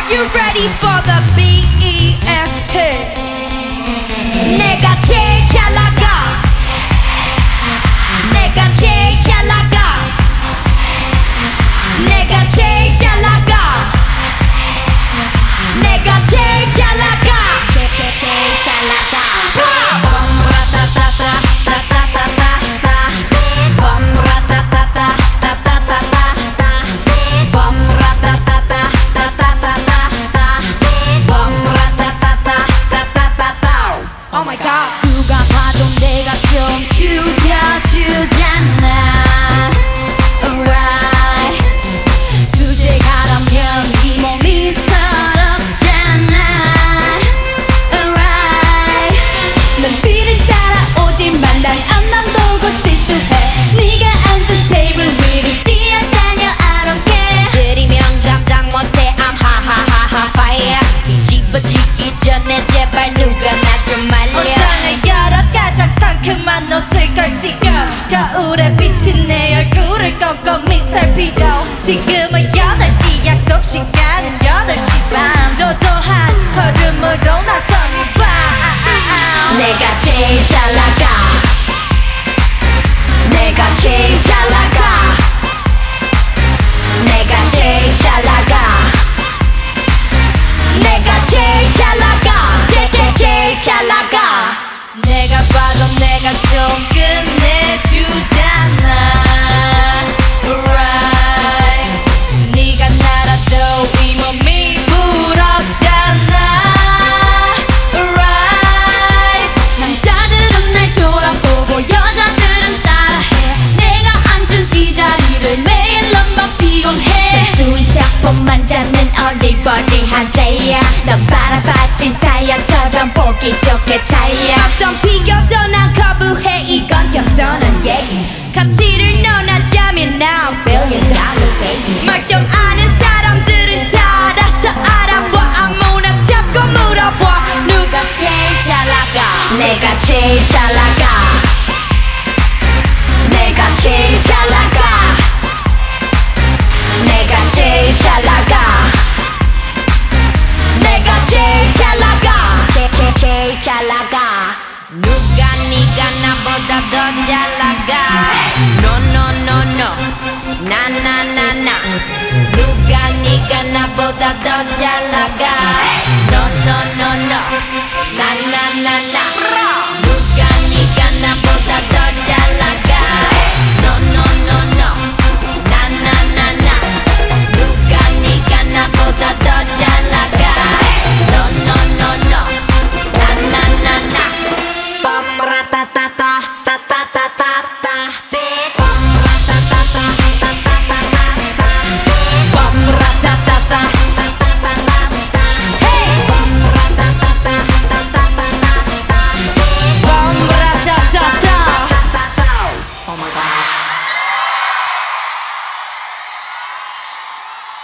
you ready for the BEST? 내가 제일 잘 나가. 내가 제일 잘 나가. 내가 제일 잘 나가. 내가 제일 잘 나가. 제일 잘 나가. Oh my god. 누가 봐도 내가 좀 죽여주잖아. Alright. 주제가라면 이 몸이 서럽잖아. Alright. 넌 뒤를 따라오지만 난 앞만 보고 질주해. 네가 앉은 테이블 위를 뛰어다녀 I don't care. 들이면 감당 못해 I'm 하하하하 fire. 뒤집어지기 전에 제발 누가 나 좀 말려. 옷장을 열어 가장 상큼한 옷을 걸치고 거울에 비친 내 얼굴을 꼼꼼히 살피고 지금은 8시 약속 시간은 8시 반 도도한 걸음으로 나선 이 밤 내가 제일 잘 나가. 내가 제일 잘 나가. 내가 제일 잘 나가. 내가 제일 잘 나가. 제일 잘 나가. 내가 봐도 내가 좀 끝내주잖아. Right. 네가 날아도 이 몸이 부럽잖아. Right. 남자들은 날 돌아보고 여자들은 따라해. 내가 앉은 이 자리를 매일 너무 피곤해. 순수한 작품만 잡는 어리버리한 데야. 넌 바라봐진 타이어처럼 보기 좋게 차이야. 어떤 비교도 난 거부해. 이건 겸손한 얘기. 가치를 논하자면 now $1 billion baby. 말 좀 아는 사람들은 다 알아서 알아봐. 아무나 잡고 물어봐. 누가 제일 잘 나가. 내가 제일 잘 나가. 내가 제일 잘 나가. 내가 제일 잘 나가. 내가 제일 잘 나가. 제일 잘 나가. 누가 네가 나보다 더 잘 나가. No no no no. 나 나 나 나. 누가 네가 나보다 더 잘 나가. No no no no. 나 나 나 나.